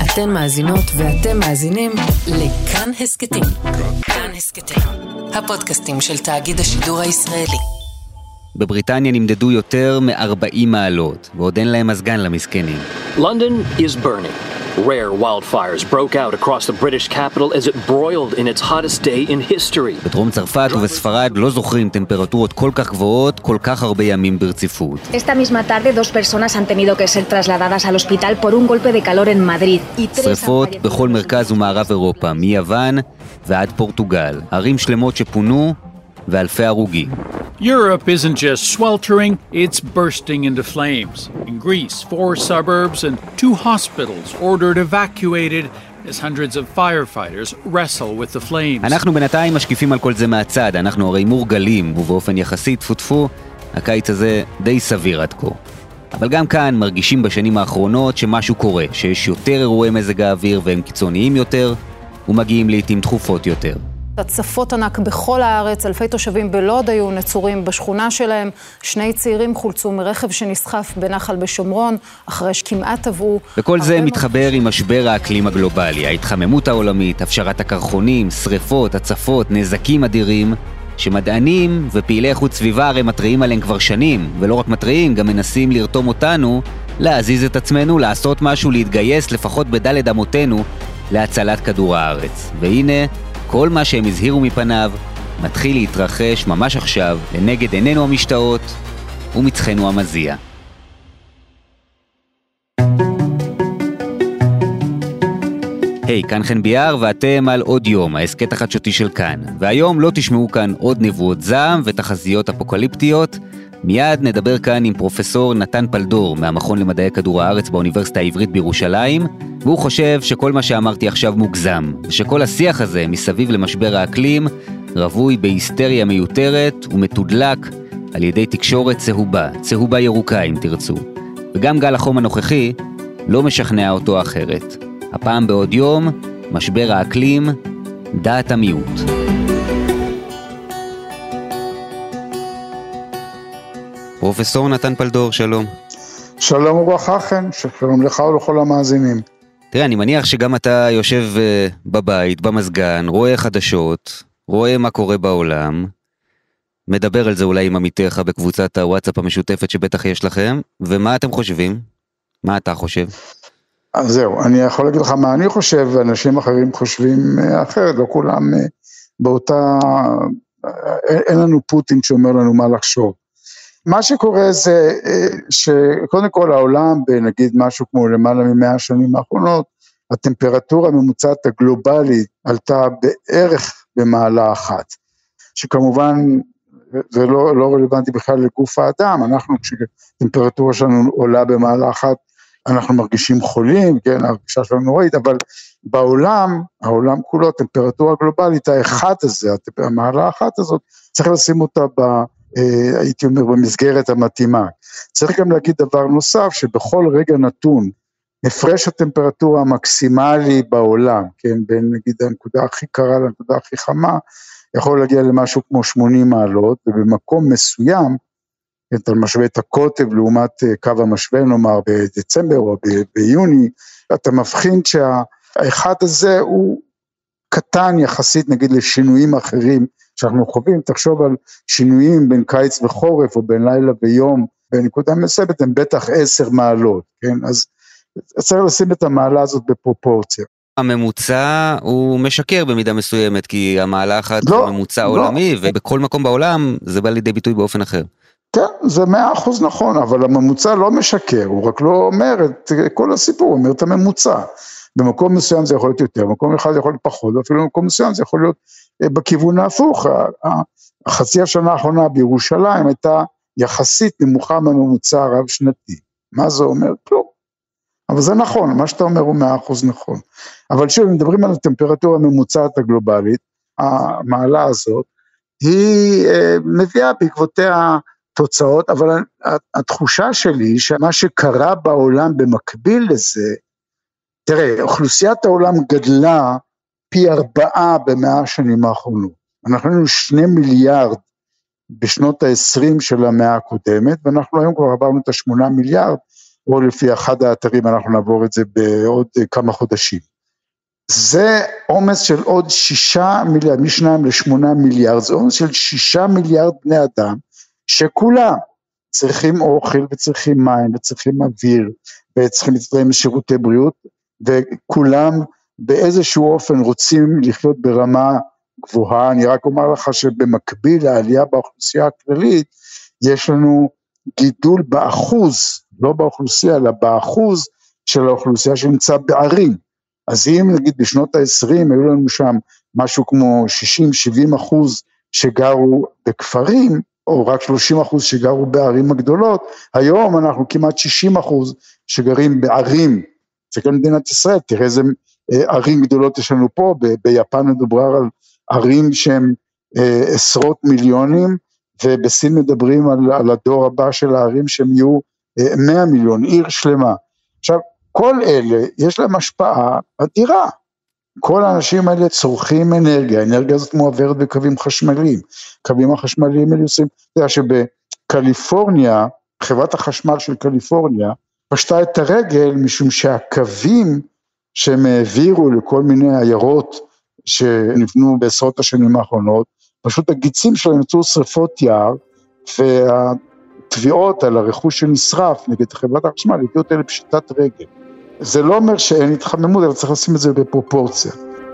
אתן מאזינות ואתם מאזינים לכאן הסקטים. כאן הסקטים, הפודקאסטים של תאגיד השידור הישראלי. בבריטניה נמדדו יותר מ-40 מעלות, ועוד אין להם מזגן למסכנים. London is burning. Rare wildfires broke out across the British capital as it broiled in its hottest day in history. בדרום צרפת ובספרד לא זוכרים טמפרטורות כל כך גבוהות, כל כך הרבה ימים ברציפות. Esta misma tarde, 2 personas han tenido que ser trasladadas al hospital por un golpe de calor en Madrid. שריפות בכל מרכז ומערב אירופה, מיוון ועד פורטוגל. ערים שלמות שפונו ואלפי הרוגים. Europe isn't just sweltering, it's bursting into flames. In Greece, 4 suburbs and 2 hospitals ordered evacuated as hundreds of firefighters wrestle with the flames. אנחנו בינתיים משקיפים על כל זה מהצד, אנחנו הרי מורגלים, ובאופן יחסי תפו, הקיץ הזה די סביר עד כה. אבל גם כאן מרגישים בשנים האחרונות שמשהו קורה, שיש יותר אירועי מזג האוויר והם קיצוניים יותר, ומגיעים לעתים תכופות יותר. הצפות ענק בכל הארץ, אלפי תושבים בלוד היו נצורים בשכונה שלהם, 2 צעירים חולצו מרכב שנסחף בנחל בשומרון, אחרי שכמעט טבעו. וכל זה מתחבר עם משבר האקלים הגלובלי, ההתחממות העולמית, הפשרת הקרחונים, שריפות, הצפות, נזקים אדירים, שמדענים ופעילי איכות סביבה הרי מטריעים עליהם כבר שנים, ולא רק מטריעים, גם מנסים לרתום אותנו, להזיז את עצמנו, לעשות משהו, להתגייס, לפחות בדלת אמותינו, להצלת כדור הארץ. והנה, כל מה שהם הזהירו מפניו מתחיל להתרחש ממש עכשיו לנגד עינינו המשתאות ומצחנו המזיע. היי, כאן חן ביאר ואתם על עוד יום, ההסקט החדשותי של כאן. והיום לא תשמעו כאן עוד נבואות זעם ותחזיות אפוקליפטיות. מיד נדבר כאן עם פרופסור נתן פלדור מהמכון למדעי כדור הארץ באוניברסיטה העברית בירושלים, והוא חושב שכל מה שאמרתי עכשיו מוגזם, ושכל השיח הזה מסביב למשבר האקלים רבוי בהיסטריה מיותרת ומתודלק על ידי תקשורת צהובה ירוקה אם תרצו. וגם גל החום הנוכחי לא משכנע אותו אחרת. הפעם בעוד יום, משבר האקלים, דעת המיעוט. פרופסור נתן פלדור, שלום. שלום וברכה, חן, שלום לך ולכל המאזינים. תראה, אני מניח שגם אתה יושב בבית, במזגן, רואה חדשות, רואה מה קורה בעולם, מדבר על זה אולי עם עמיתיך בקבוצת הוואטסאפ המשותפת שבטח יש לכם, ומה אתם חושבים? מה אתה חושב? אז זהו, אני יכול להגיד לך מה אני חושב, ואנשים אחרים חושבים אחרת, לא כולם באותה, אין לנו פוטין שאומר לנו מה לחשוב. מה שקורה זה שקודם כל העולם, בנגיד משהו כמו למעלה מ100 שנים האחרונות, הטמפרטורה הממוצעת הגלובלית עלתה בערך במעלה אחת, שכמובן זה לא רלוונטי בכלל לגוף האדם, אנחנו כשהטמפרטורה שלנו עולה במעלה אחת, אנחנו מרגישים חולים, כן, הרגישה שלנו נוראית, אבל בעולם, העולם כולו, הטמפרטורה הגלובלית, האחת הזה, המעלה האחת הזאת, צריך לשים אותה הייתי אומר במסגרת המתאימה. צריך גם להגיד דבר נוסף, שבכל רגע נתון, הפרש הטמפרטורה המקסימלי בעולם, כן, בין נגיד הנקודה הכי קרה לנקודה הכי חמה, יכול להגיע למשהו כמו 80 מעלות, ובמקום מסוים, אתה משווה את הקוטב לעומת קו המשווה, נאמר בדצמבר או ביוני, אתה מבחין שהאחד הזה הוא קטן יחסית נגיד לשינויים אחרים שאנחנו חווים, תחשוב על שינויים בין קיץ וחורף או בין לילה ויום, בנקודה מסוימת הם בטח 10 מעלות, כן? אז צריך לשים את המעלה הזאת בפרופורציה. הממוצע הוא משקר במידה מסוימת, כי המעלה האחת הוא ממוצע עולמי, ובכל מקום בעולם זה בא לידי ביטוי באופן אחר. כן, זה 100% נכון, אבל הממוצע לא משקר, הוא רק לא אומר את כל הסיפור, הוא אומר את הממוצע. במקום מסוים זה יכול להיות יותר, במקום אחד זה יכול להיות פחות, ואפילו במקום מסוים זה יכול להיות בכיוון ההפוך. החצי השנה האחרונה בירושלים הייתה יחסית נמוכה מהממוצע הרב שנתי. מה זה אומר? כלום. אבל זה נכון, מה שאתה אומר הוא 100% נכון. אבל שוב, מדברים על הטמפרטורה הממוצעת הגלובלית, המעלה הזאת, היא מביאה בעקבותיה תוצאות, אבל התחושה שלי שמה שקרה בעולם במקביל לזה, תראה, אוכלוסיית העולם גדלה פי 4 ב100 השנים האחרונות. אנחנו היינו 2 מיליארד בשנות ה-20 של המאה הקודמת, ואנחנו היום כבר עברנו את ה8 מיליארד, או לפי אחד האתרים אנחנו נעבור את זה בעוד כמה חודשים. זה עומס של עוד 6 מיליארד, מ2 ל8 מיליארד, זה עומס של 6 מיליארד בני אדם, שכולם צריכים אוכל וצריכים מים וצריכים אוויר, וצריכים להצטרף שירותי בריאות, וכולם באיזשהו אופן רוצים לחיות ברמה גבוהה. אני רק אומר לך שבמקביל לעלייה באוכלוסייה הכללית, יש לנו גידול באחוז, לא באוכלוסייה, אלא באחוז של האוכלוסייה שנמצא בערים. אז אם נגיד בשנות ה-20 היו לנו שם משהו כמו 60-70% שגרו בכפרים, או רק 30% שגרו בערים הגדולות, היום אנחנו כמעט 60% שגרים בערים, זה כאן מדינת ישראל, תראה איזה ערים גדולות יש לנו פה, ביפן מדובר על ערים שהם עשרות מיליונים, ובסין מדברים על הדור הבא של הערים שהם יהיו 100 מיליון, עיר שלמה. עכשיו, כל אלה יש להם השפעה אדירה, כל האנשים האלה צורכים אנרגיה, האנרגיה הזאת מועברת בקווים חשמליים, קווים החשמליים האלה עושים, אתה יודע שבקליפורניה, חברת החשמל של קליפורניה, פשטה את הרגל משום שהקווים שהם העבירו לכל מיני עיירות שנבנו בעשרות השנים האחרונות, פשוט הגיצים שלהם יצאו שריפות יער, והתביעות על הרכוש שנשרף נגד חברת החשמל, הביאו אותה לפשיטת רגל. זה לא אומר שאין התחממות, אבל צריך לשים את זה בפרופורציה.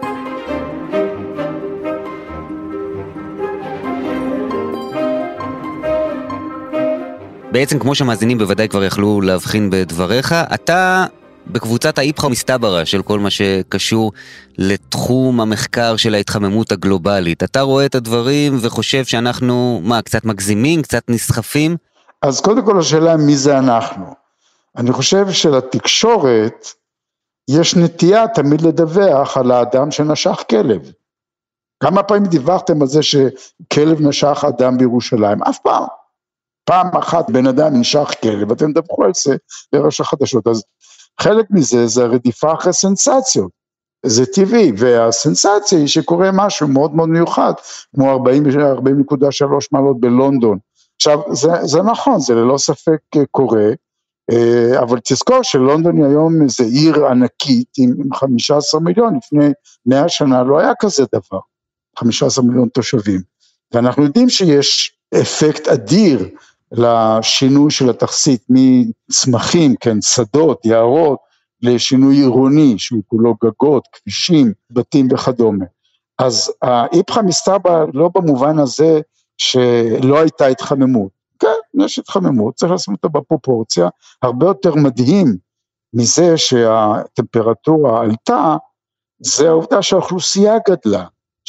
בעצם כמו שהמאזינים בוודאי כבר יכלו להבחין בדבריך, אתה בקבוצת האיפכא מסתברא של כל מה שקשור לתחום המחקר של ההתחממות הגלובלית. אתה רואה את הדברים וחושב שאנחנו, קצת מגזימים, קצת נסחפים? אז קודם כל השאלה מי זה אנחנו. אני חושב שלתקשורת יש נטייה תמיד לדווח על האדם שנשך כלב. כמה פעמים דיווחתם על זה שכלב נשך אדם בירושלים? אף פעם. פעם אחת בן אדם נשך כלב, אתם דווחו על זה בראש החדשות. אז חלק מזה זה הרדיפה אחרי סנסציות. זה טבעי, והסנסציה היא שקורה משהו מאוד מאוד מיוחד, כמו 40.3 מעלות בלונדון. עכשיו, זה נכון, זה ללא ספק קורה, אבל תזכור שלונדון היא היום איזו עיר ענקית עם 15 מיליון, לפני 100 שנה לא היה כזה דבר, 15 מיליון תושבים, ואנחנו יודעים שיש אפקט אדיר לשינוי של התכסית מצמחים, כן, שדות, יערות, לשינוי עירוני, שהוא כולו גגות, כבישים, בתים וכדומה. אז האיפכא מסתברא לא במובן הזה שלא הייתה התחממות, כן, יש התחממות, צריך לשים אותה בפרופורציה, הרבה יותר מדהים מזה שהטמפרטורה עלתה, זה העובדה שהאוכלוסייה גדלה,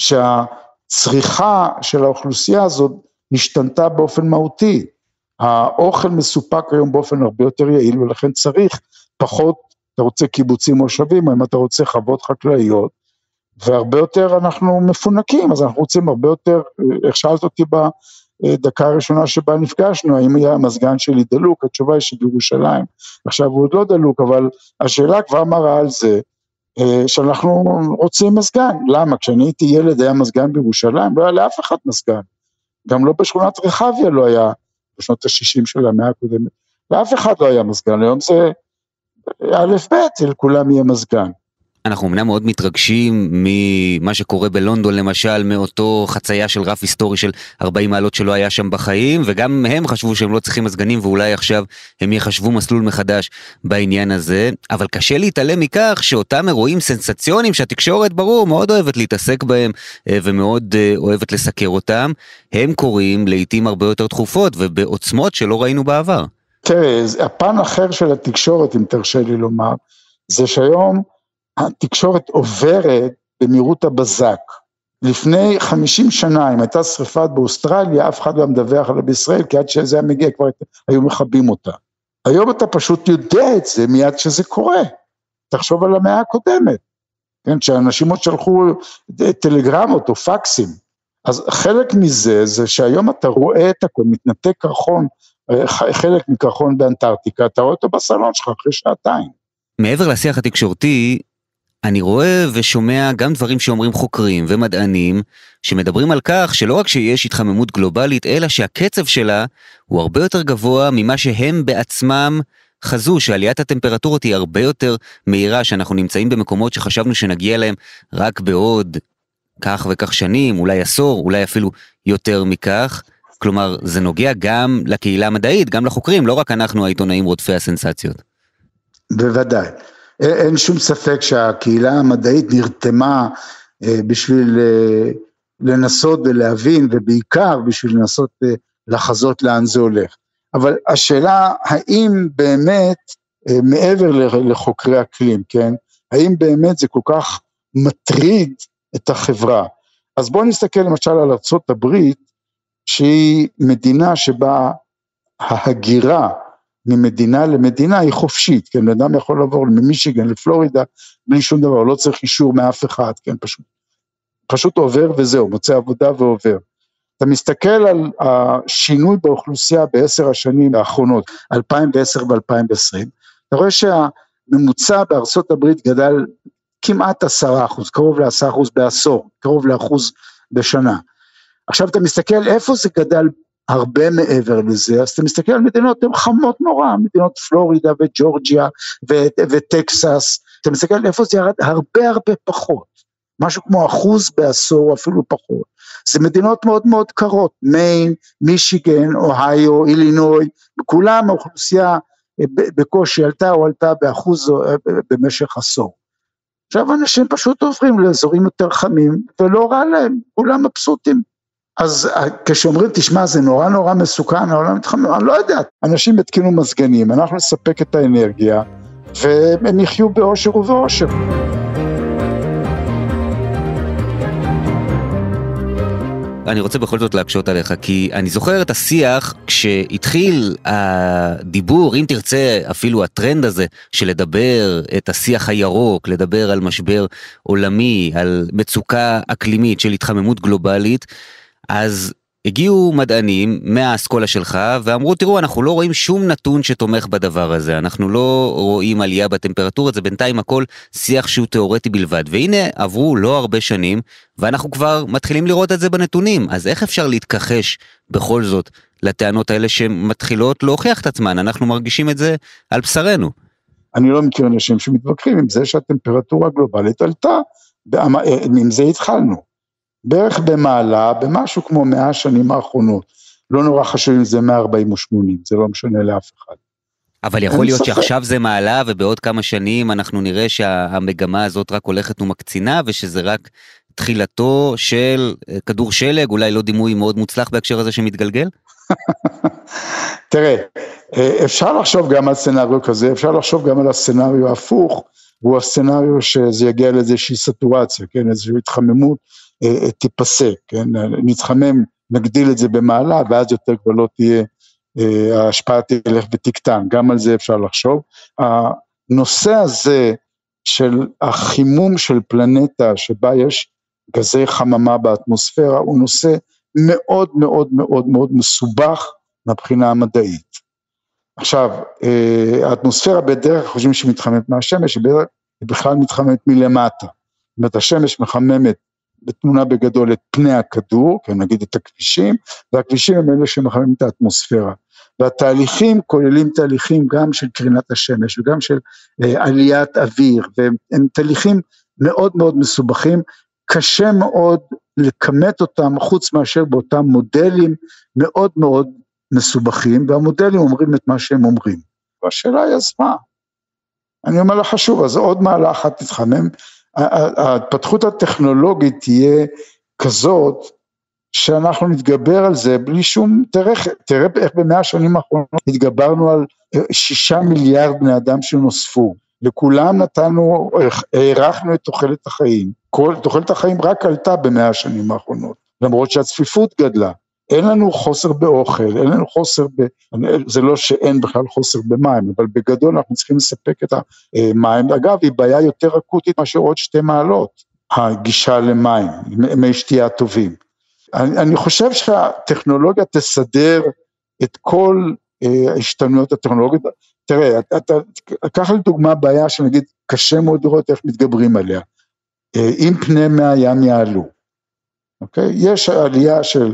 שהצריכה של האוכלוסייה הזאת השתנתה באופן מהותי, האוכל מסופק היום באופן הרבה יותר יעיל, ולכן צריך פחות, אתה רוצה קיבוצים מושבים, אם אתה רוצה חוות חקלאיות, והרבה יותר אנחנו מפונקים, אז אנחנו רוצים הרבה יותר, איך שאלת אותי בדקה הראשונה שבה נפגשנו, האם היה המזגן שלי דלוק, התשובה היא שבירושלים, עכשיו הוא עוד לא דלוק, אבל השאלה כבר מראה על זה, שאנחנו רוצים מזגן, למה? כשאני הייתי ילד היה מזגן בירושלים, לא היה לאף אחד מזגן, גם לא בשכונת רחביה לא היה, בשנות ה-60 של המאה הקודמת, לאף אחד לא היה מזגן, היום זה א' ב', לכולם יהיה מזגן. אנחנו אמנם מאוד מתרגשים ממה שקורה בלונדון למשל, מאותו חצייה של רף היסטורי של 40 מעלות שלא היה שם בחיים, וגם הם חשבו שהם לא צריכים מזגנים, ואולי עכשיו הם יחשבו מסלול מחדש בעניין הזה, אבל קשה להתעלם מכך שאותם אירועים סנסציוניים שהתקשורת ברור מאוד אוהבת להתעסק בהם, ומאוד אוהבת לסקר אותם, הם קורים לעתים הרבה יותר תכופות, ובעוצמות שלא ראינו בעבר. תראה, הפן אחר של התקשורת, אם תרשה לי לומר, זה שהיום התקשורת עוברת במהירות הבזק. לפני 50 שנה, אם הייתה שריפת באוסטרליה, אף אחד לא מדווח עליה בישראל, כי עד שזה היה מגיע, כבר היו מכבים אותה. היום אתה פשוט יודע את זה מיד שזה קורה. תחשוב על המאה הקודמת, כן? שאנשים עוד שלחו טלגרמות או פקסים. אז חלק מזה, זה שהיום אתה רואה את הכל, מתנתק קרחון, חלק מקרחון באנטארקטיקה, אתה רואה אותו בסלון שלך אחרי שעתיים. מעבר לשיח התקשורתי, אני רואה ושומע גם דברים שאומרים חוקרים ומדענים, שמדברים על כך שלא רק שיש התחממות גלובלית, אלא שהקצב שלה הוא הרבה יותר גבוה ממה שהם בעצמם חזו שעליית הטמפרטורות היא הרבה יותר מהירה, שאנחנו נמצאים במקומות שחשבנו שנגיע להם רק בעוד כך וכך שנים, אולי עשור, אולי אפילו יותר מכך. כלומר, זה נוגע גם לקהילה המדעית, גם לחוקרים, לא רק אנחנו העיתונאים רודפי הסנסציות. בוודאי. אין שום ספק שהקהילה המדעית נרתמה בשביל לנסות ולהבין, ובעיקר בשביל לנסות לחזות לאן זה הולך. אבל השאלה, האם באמת, מעבר לחוקרי אקלים, כן? האם באמת זה כל כך מטריד את החברה? אז בואו נסתכל למשל על ארצות הברית, שהיא מדינה שבה ההגירה ממדינה למדינה היא חופשית, כן? אדם יכול לעבור ממישיגן לפלורידה, בלי שום דבר, לא צריך אישור מאף אחד, כן? פשוט עובר וזהו, מוצא עבודה ועובר. אתה מסתכל על השינוי באוכלוסייה ב10 השנים האחרונות, 2010 ו-2020, אתה רואה שהממוצע בארצות הברית גדל כמעט 10%, קרוב ל10% בעשור, קרוב ל1% בשנה. עכשיו אתה מסתכל איפה זה גדל הרבה מעבר לזה, אז אתה מסתכל על מדינות חמות נורא, מדינות פלורידה וג'ורג'יה וטקסס, אתה מסתכל איפה זה ירד הרבה פחות, משהו כמו 1% בעשור, אפילו פחות. זה מדינות מאוד מאוד קרות, מיין, מישיגן, אוהיו, אילינוי, בכולם האוכלוסייה בקושי עלתה או עלתה ב1% במשך עשור. עכשיו אנשים פשוט עוברים לאזורים יותר חמים, ולא רע להם, כולם מבסוטים. אז כשאומרים, תשמע, זה נורא מסוכן, העולם מתחמם, אני לא יודעת, אנשים התקינו מזגנים, אנחנו נספק את האנרגיה, והם יחיו באושר ובאושר. אני רוצה בכל זאת להקשות עליך, כי אני זוכר את השיח כשהתחיל הדיבור, אם תרצה אפילו הטרנד הזה, של לדבר את השיח הירוק, לדבר על משבר עולמי, על מצוקה אקלימית של התחממות גלובלית, אז הגיעו מדענים מהאסכולה שלך ואמרו, תראו, אנחנו לא רואים שום נתון שתומך בדבר הזה, אנחנו לא רואים עלייה בטמפרטורה, זה בינתיים הכל שיח שהוא תיאורטי בלבד, והנה עברו לא הרבה שנים, ואנחנו כבר מתחילים לראות את זה בנתונים, אז איך אפשר להתכחש בכל זאת לטענות האלה שמתחילות להוכיח את עצמן, אנחנו מרגישים את זה על בשרנו. אני לא מכיר אנשים שמתווכחים עם זה שהטמפרטורה הגלובלית עלתה, עם זה התחלנו. בערך במעלה, במשהו כמו 100 שנים האחרונות, לא נורא חשוב אם זה 140 או 80, זה לא משנה לאף אחד. אבל יכול להיות שעכשיו זה מעלה, ובעוד כמה שנים אנחנו נראה שהמגמה הזאת רק הולכת ומקצינה, ושזה רק תחילתו של כדור שלג, אולי לא דימוי מאוד מוצלח בהקשר הזה שמתגלגל? תראה, אפשר לחשוב גם על סצנריו כזה, אפשר לחשוב גם על הסצנריו ההפוך, הוא הסצנריו שזה יגיע לאיזושהי סטורציה, כן, איזושהי התחממות, תיפסק, כן, נתחמם, נגדיל את זה במעלה, ואז יותר כבר לא תהיה, ההשפעה תלך ותקטן, גם על זה אפשר לחשוב. הנושא הזה של החימום של פלנטה, שבה יש גזי חממה באטמוספירה, הוא נושא מאוד מאוד מאוד מאוד מסובך, מבחינה המדעית. עכשיו, האטמוספירה בדרך חושבים שהיא מתחממת מהשמש, היא בכלל מתחממת מלמטה, זאת אומרת, השמש מחממת, בתמונה בגדול את פני הכדור, כן, נגיד את הכבישים, והכבישים הם אלה שמחממים את האטמוספירה, והתהליכים כוללים תהליכים גם של קרינת השמש, וגם של עליית אוויר, והם תהליכים מאוד מאוד מסובכים, קשה מאוד לכמת אותם, חוץ מאשר באותם מודלים מאוד מאוד מסובכים, והמודלים אומרים את מה שהם אומרים, והשאלה היא אז מה? אני אומר לך שוב, אז עוד מעלה אחת תתחמם, ההתפתחות הטכנולוגית תהיה כזאת, שאנחנו נתגבר על זה בלי שום, תראה איך ב100 שנים האחרונות, התגברנו על 6 מיליארד בני אדם שנוספו, לכולם נתנו, הערכנו את תוחלת החיים, תוחלת החיים רק עלתה ב100 שנים האחרונות, למרות שהצפיפות גדלה, אין לנו חוסר באוכל, אין לנו חוסר זה לא שאין בכלל חוסר במים, אבל בגדול אנחנו צריכים לספק את המים, אגב היא בעיה יותר אקוטית מאשר עוד 2 מעלות, הגישה למים, מי שתייה טובים. אני חושב שהטכנולוגיה תסדר את כל ההשתנויות הטכנולוגיות, תראה, לקח לדוגמה בעיה שנגיד קשה מאוד לראות איך מתגברים עליה, אם פני מי הים יעלו, אוקיי? יש עלייה של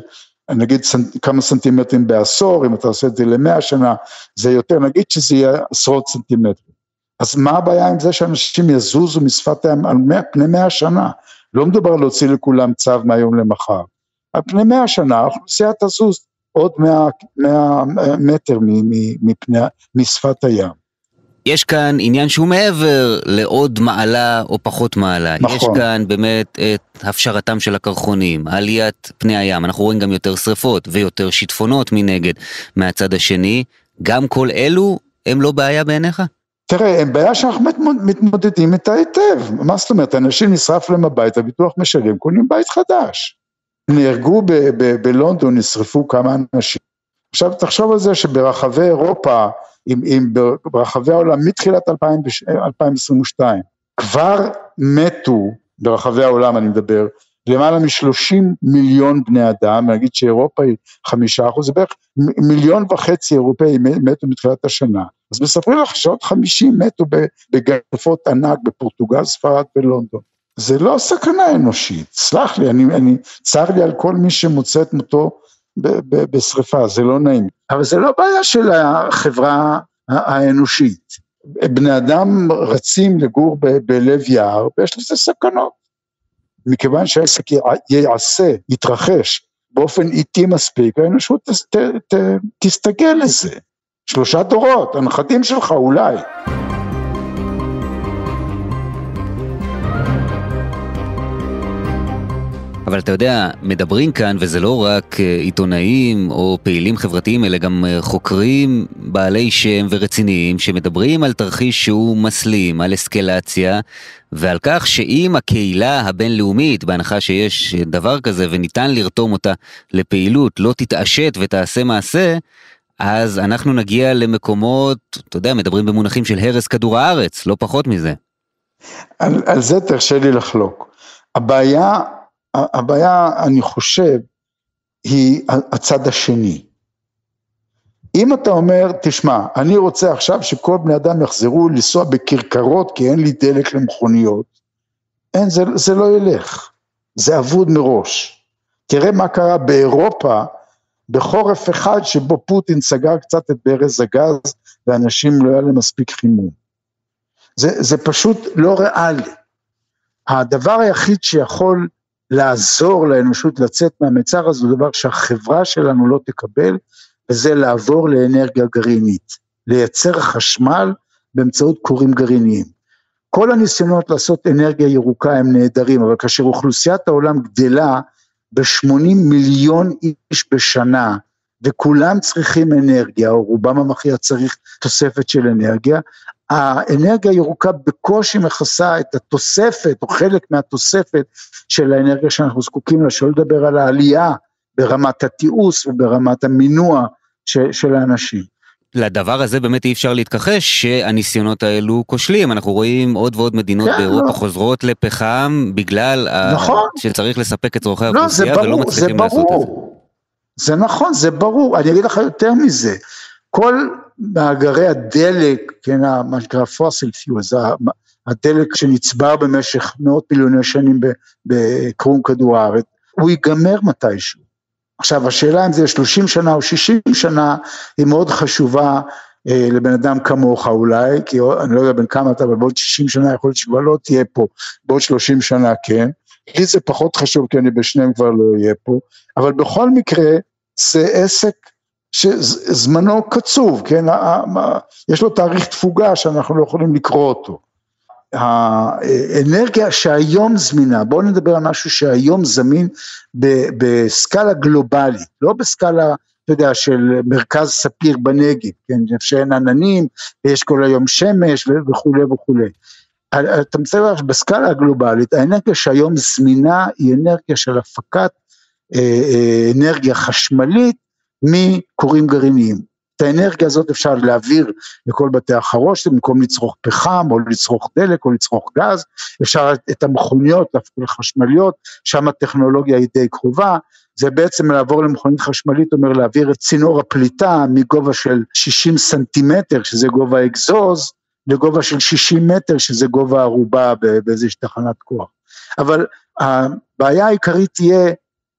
נגיד כמה סנטימטרים בעשור, אם אתה עושה את זה ל100 שנה, זה יותר, נגיד שזה יהיה עשרות סנטימטרים. אז מה הבעיה עם זה שאנשים יזוזו משפת הים על פני 100 שנה? לא מדובר להוציא לכולם צו מהיום למחר. על פני 100 שנה, האוכלוסייה תזוז עוד 100 מטר משפת הים. יש כאן עניין שהוא מעבר לעוד מעלה או פחות מעלה. נכון. יש כאן באמת את הפשרתם של הקרחונים, עליית פני הים. אנחנו רואים גם יותר שריפות ויותר שיטפונות מנגד מהצד השני. גם כל אלו הם לא בעיה בעיניך? תראה, הם בעיה שאנחנו מתמודדים איתה היטב. מה זאת אומרת? אנשים נשרף להם הבית, הביטוח משלם, קונים בית חדש. נהרגו בלונדון, נשרפו כמה אנשים. עכשיו תחשוב על זה שברחבי אירופה, ברחבי העולם, מתחילת 2022, כבר מתו, ברחבי העולם אני מדבר, למעלה מ30 מיליון בני אדם, נגיד שאירופה היא 5%, זה בערך 1.5 מיליון אירופאים מתו מתחילת השנה, אז מספרים לך שעוד 50 מתו בגרפות ענק בפורטוגל, ספרד ולונדון, זה לא סכנה אנושית, סלח לי, צר לי על כל מי שמוצא את מותו בשריפה, זה לא נעים, אבל זה לא בעיה של החברה האנושית, בני אדם רצים לגור בלב יער, ויש לזה סכנות, מכיוון שהעסק יתרחש באופן איטי מספיק, האנושות תסתגל לזה, 3 דורות, הנכדים שלך אולי. אבל אתה יודע, מדברים כאן, וזה לא רק עיתונאים או פעילים חברתיים, אלא גם חוקרים בעלי שם ורציניים, שמדברים על תרחיש שהוא מסלים, על אסקלציה, ועל כך שאם הקהילה הבינלאומית, בהנחה שיש דבר כזה וניתן לרתום אותה לפעילות, לא תתעשת ותעשה מעשה, אז אנחנו נגיע למקומות, אתה יודע, מדברים במונחים של הרס כדור הארץ, לא פחות מזה. על זה תרשה לי לחלוק. הבעיה, אני חושב, היא הצד השני. אם אתה אומר, תשמע, אני רוצה עכשיו שכל בני אדם יחזרו לנסוע בכרכרות, כי אין לי דלק למכוניות, זה לא ילך, זה אבוד מראש. תראה מה קרה באירופה, בחורף אחד שבו פוטין סגר קצת את ברז הגז, ואנשים לא היה להם מספיק חימום. זה פשוט לא ריאלי. הדבר היחיד שיכול לעזור לאנושות לצאת מהמצר הזה, זה דבר שהחברה שלנו לא תקבל, וזה לעבור לאנרגיה גרעינית, לייצר חשמל באמצעות כורים גרעיניים. כל הניסיונות לעשות אנרגיה ירוקה הם נהדרים, אבל כאשר אוכלוסיית העולם גדלה ב80 מיליון איש בשנה, וכולם צריכים אנרגיה, או רובם המכריע צריך תוספת של אנרגיה, האנרגיה הירוקה בקושי מכסה את התוספת, או חלק מהתוספת של האנרגיה שאנחנו זקוקים לה, שלא לדבר על העלייה ברמת התיעוש וברמת המינוע של האנשים. לדבר הזה באמת אי אפשר להתכחש שהניסיונות האלו כושלים, אנחנו רואים עוד ועוד מדינות באירופה חוזרות לפחם בגלל שצריך לספק את צורכי האוכלוסייה ולא מצליחים לעשות את זה. זה נכון, זה ברור, אני אגיד לך יותר מזה, כל מאגרי הדלק, כן, מה שנקרא פוסיל פיול, זה הדלק שנצבר במשך מאות מיליוני שנים בקרום כדור הארץ, הוא ייגמר מתישהו. עכשיו השאלה אם זה 30 שנה או 60 שנה, היא מאוד חשובה לבן אדם כמוך אולי, כי אני לא יודע בין כמה אתה, אבל בעוד 60 שנה יכול להיות שכבר לא תהיה פה, בעוד 30 שנה כן, לי זה פחות חשוב כי אני בשניהם כבר לא יהיה פה, אבל בכל מקרה זה עסק שזמנו קצוב, כן? יש לו תאריך תפוגה שאנחנו לא יכולים לקרוא אותו. האנרגיה שהיום זמינה, בואו נדבר על משהו שהיום זמין בסקאלה גלובלית, לא בסקאלה, אתה יודע, של מרכז ספיר בנגב, כן? שאין עננים, ויש כל היום שמש וכו' וכו'. אתה מצטער בסקאלה הגלובלית, האנרגיה שהיום זמינה היא אנרגיה של הפקת אנרגיה חשמלית מקורים גרעיניים. את האנרגיה הזאת אפשר להעביר לכל בתי החרוש, במקום לצרוך פחם או לצרוך דלק או לצרוך גז, אפשר את המכוניות להפוך לחשמליות, שם הטכנולוגיה היא די קרובה, זה בעצם לעבור למכונית חשמלית, אומר להעביר את צינור הפליטה מגובה של 60 סנטימטר, שזה גובה האקזוז, לגובה של 60 מטר, שזה גובה הערובה באיזושהי תחנת כוח. אבל הבעיה העיקרית תהיה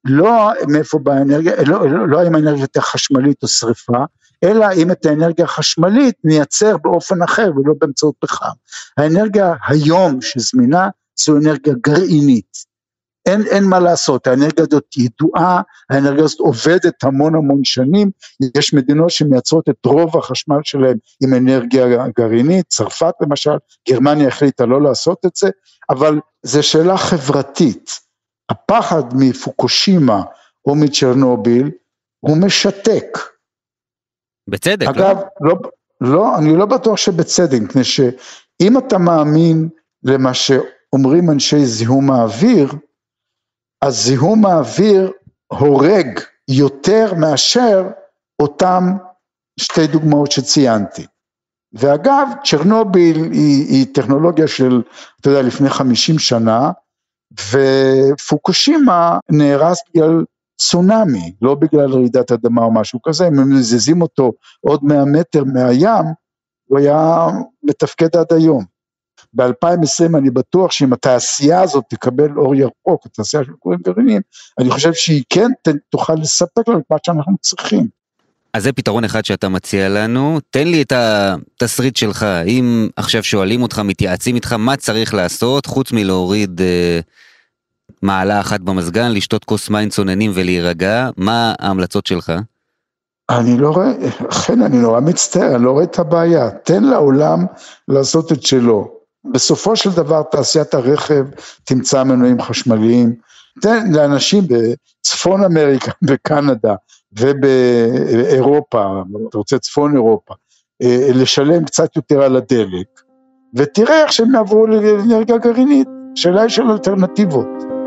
לא מאיפה באה האנרגיה, לא אם האנרגיה תהיה חשמלית או שריפה, אלא אם את האנרגיה החשמלית נייצר באופן אחר ולא באמצעות פחם. האנרגיה היום שזמינה זו אנרגיה גרעינית. אין מה לעשות, האנרגיה הזאת ידועה, האנרגיה הזאת עובדת המון שנים, יש מדינות שמייצרות את רוב החשמל שלהם עם אנרגיה גרעינית, צרפת למשל, גרמניה החליטה לא לעשות את זה, אבל זו שאלה חברתית, הפחד מפוקושימה או מצ'רנוביל, הוא משתק. בצדק, אגב, לא, אני לא בטוח שבצדק, מפני שאם אתה מאמין למה שאומרים אנשי זיהום האוויר, אז זיהום האוויר הורג יותר מאשר אותם שתי דוגמאות שציינתי. ואגב, צ'רנוביל היא טכנולוגיה של, אתה יודע, לפני 50 שנה, ופוקושימה נהרס בגלל צונאמי, לא בגלל רעידת אדמה או משהו כזה, אם הם מזיזים אותו עוד 100 מטר מהים, הוא היה מתפקד עד היום. ב-2020 אני בטוח שאם התעשייה הזאת תקבל אור ירוק, התעשייה של כורים גרעיניים, אני חושב שהיא כן תוכל לספק לנו את מה שאנחנו צריכים. אז זה פתרון אחד שאתה מציע לנו, תן לי את התסריט שלך, אם עכשיו שואלים אותך, מתייעצים איתך, מה צריך לעשות, חוץ מלהוריד מעלה אחת במזגן, לשתות כוס מים צוננים ולהירגע, מה ההמלצות שלך? אני לא רואה, אכן אני נורא מצטער, אני לא רואה את הבעיה, תן לעולם לעשות את שלו. בסופו של דבר תעשיית הרכב תמצא מנועים חשמליים, תן לאנשים בצפון אמריקה, בקנדה ובאירופה, אתה רוצה צפון אירופה, לשלם קצת יותר על הדלק, ותראה איך שהם יעברו לאנרגיה גרעינית, שאלה היא של אלטרנטיבות.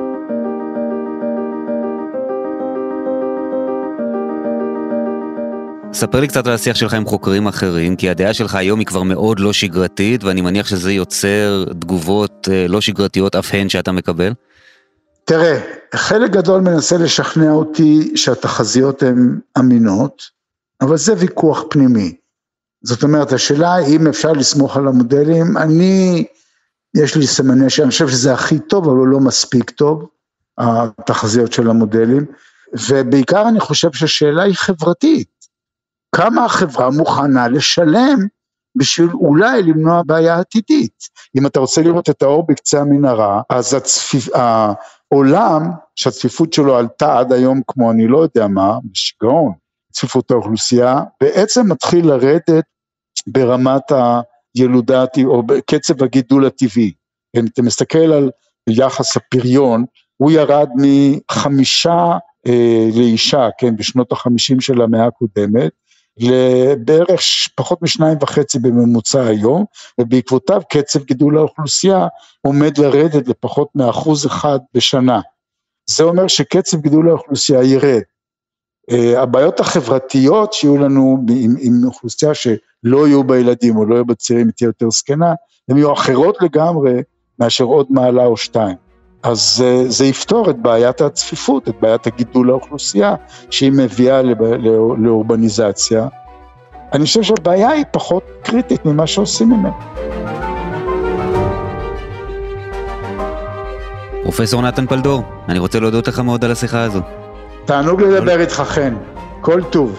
ספר לי קצת על השיח שלך עם חוקרים אחרים, כי הדעה שלך היום היא כבר מאוד לא שגרתית, ואני מניח שזה יוצר תגובות לא שגרתיות אף הן שאתה מקבל. תראה, חלק גדול מנסה לשכנע אותי שהתחזיות הן אמינות, אבל זה ויכוח פנימי. זאת אומרת, השאלה אם אפשר לסמוך על המודלים, יש לי סמני שאני חושב שזה הכי טוב, אבל הוא לא מספיק טוב, התחזיות של המודלים, ובעיקר אני חושב שהשאלה היא חברתית. כמה החברה מוכנה לשלם בשביל אולי למנוע בעיה עתידית. אם אתה רוצה לראות את האור בקצה המנהרה, אז העולם שהצפיפות שלו עלתה עד היום כמו אני לא יודע מה, בשגעון, צפיפות האוכלוסייה, בעצם מתחיל לרדת ברמת הילודה או בקצב הגידול הטבעי. אם אתה מסתכל על יחס הפריון, הוא ירד מ5 לאישה, כן, בשנות ה-50 של המאה הקודמת, לבערך פחות מ2.5 בממוצע היום, ובעקבותיו קצב גידול האוכלוסייה עומד לרדת לפחות מ1% בשנה. זה אומר שקצב גידול האוכלוסייה ירד. הבעיות החברתיות שיהיו לנו עם אוכלוסייה שלא יהיו בילדים או לא יהיו בצעירים, תהיה יותר סקנה, הן יהיו אחרות לגמרי מאשר עוד מעלה או 2. אז זה יפתור את בעיית הצפיפות, את בעיית הגידול האוכלוסייה, שהיא מביאה לאורבניזציה. אני חושב שהבעיה היא פחות קריטית ממה שעושים ממנו. פרופסור נתן פלדור, אני רוצה להודות לך מאוד על השיחה הזו. תענוג לדבר איתך חן, כל טוב.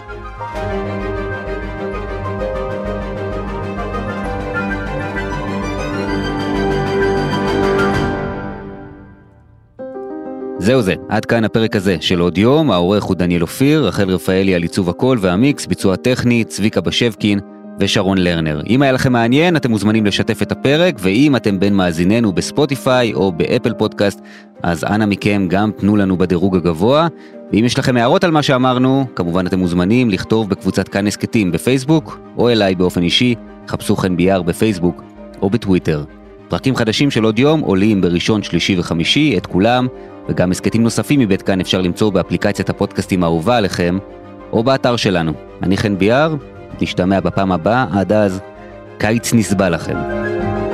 זהו זה, עד כאן הפרק הזה של עוד יום, העורך הוא דניאל אופיר, רחל רפאלי על עיצוב הקול והמיקס, ביצוע טכני, צביקה בשבקין ושרון לרנר. אם היה לכם מעניין, אתם מוזמנים לשתף את הפרק, ואם אתם בין מאזיננו בספוטיפיי או באפל פודקאסט, אז אנא מכם גם תנו לנו בדירוג הגבוה, ואם יש לכם הערות על מה שאמרנו, כמובן אתם מוזמנים לכתוב בקבוצת כאן הסקטים בפייסבוק, או אליי באופן אישי, חפשו חן ביאר בפייסבוק או בטוויטר. פרקים חדשים של עוד יום עולים בראשון, שלישי וחמישי, את כולם, וגם הסקטים נוספים מבית כאן אפשר למצוא באפליקציית הפודקאסטים האהובה עליכם, או באתר שלנו. אני חן ביאר, נשתמע בפעם הבאה, עד אז, קיץ נסבע לכם.